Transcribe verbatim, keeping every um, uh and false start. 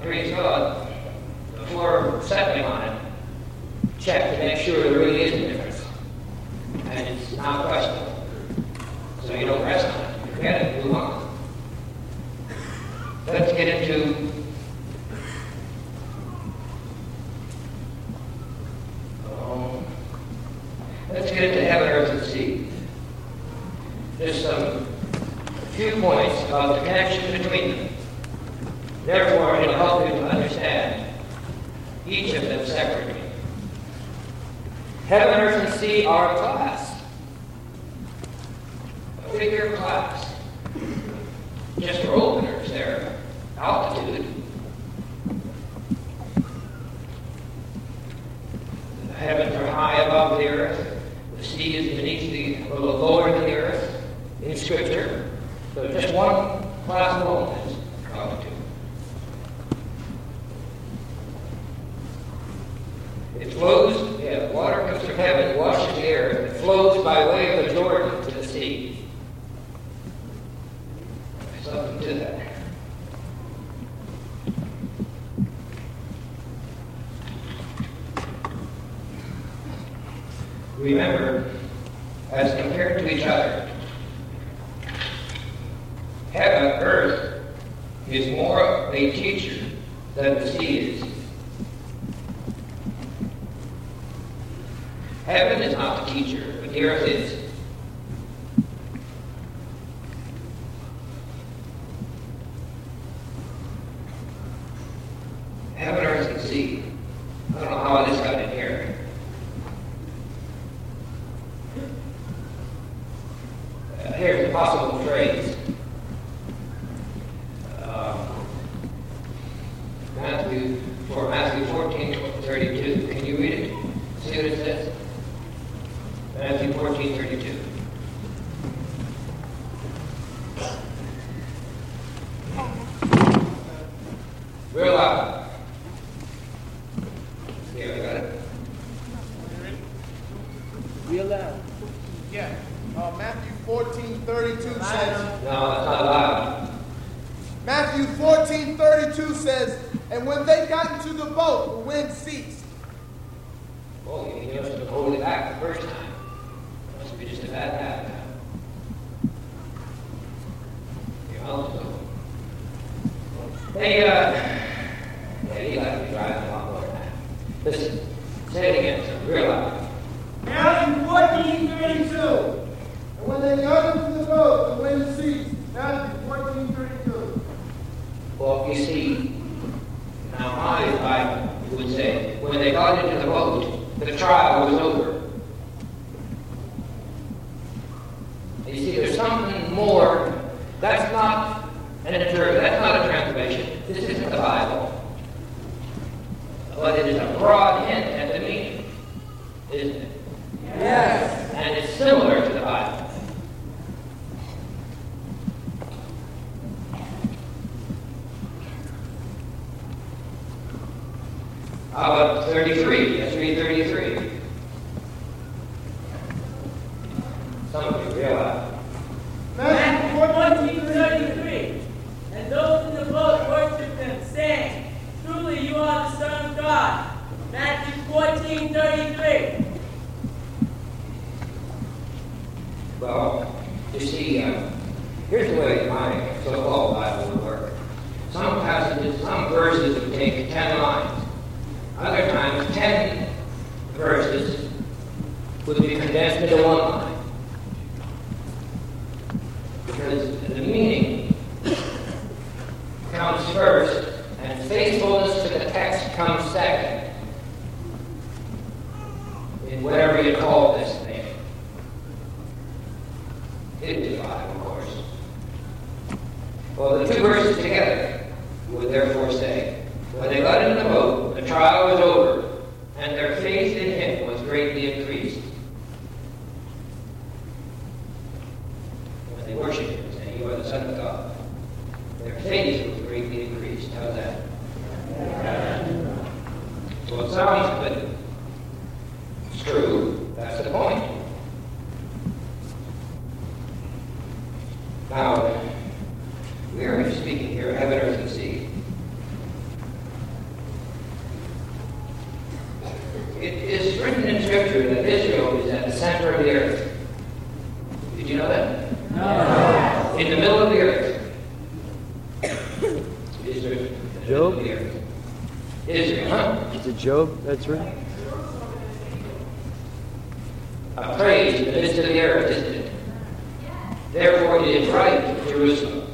praise God, before settling on it, check to make sure there really is a difference. And it's not questionable. So you don't rest on it. Forget it, move on. Let's get into um, let's get into heaven, earth, and sea. There's some few points about the connection between them. Therefore, it'll help you to understand each of them separately. Heaven, earth, and sea are a class. A figure class. Just for openers, their altitude. The heavens are high above the earth. The sea is beneath the, a little lower than the earth in Scripture. So just one class alone is altitude. It flows, yeah, water comes from heaven, washes the earth, it flows by way of the Jordan to the sea. There's something to that. Remember, as compared to each other, heaven, earth, is more a teacher than the sea is. Heaven is not the teacher, but the earth is. Heaven, earth, and sea. I don't know how this got in here. Uh, here's a possible phrase. Um, Matthew, for Matthew fourteen thirty-two. Can you read it? See what it says? Matthew fourteen thirty-two. Real loud. Yeah, I got it. Real loud. Yeah. Uh, Matthew fourteen thirty-two says. No, that's not loud. Matthew fourteen thirty-two says, and when they got into the boat, the wind ceased. Oh, you must have hold it back the first time. Must be just a bad habit. Your mouth's open. Hey, uh, yeah, you got to be driving a lot more now. Listen, say it again, so real loud. Matthew fourteen thirty-two. And when they got into the boat, the wind ceased. Matthew fourteen thirty-two. Well, you see, now my Bible would say, when they got into the boat, the trial was over. You see, there's something more. That's not an interpretation. That's not a translation. This isn't the Bible. But it is a broad hint at the meaning, isn't it? Yes. And it's similar to the Bible. How about thirty-three? Let's read thirty-three. Some of you realize. Matthew fourteen thirty-three. And those in the boat worshiped him, saying, truly you are the Son of God. Matthew fourteen thirty-three. Well, you see, uh, here's the way my so-called Bible would work. Some passages, some verses would take ten lines. Other times, ten verses would be condensed into one line. Because the meaning comes first, and faithfulness to the text comes second. In whatever you call this thing. It is the Bible, of course. Well, the two verses together would therefore say, when they got into the boat, the trial was over, and their faith in him was greatly increased. When they worshiped him, saying, you are the Son of God, their faith was greatly increased. How's that? So it sounds good. It's true. That's the point. Now, we are speaking here of heaven, earth, and sea. Job? Israel, huh? Is it Job that's written? A praise in the midst of the earth, isn't it? Therefore it is right, Jerusalem.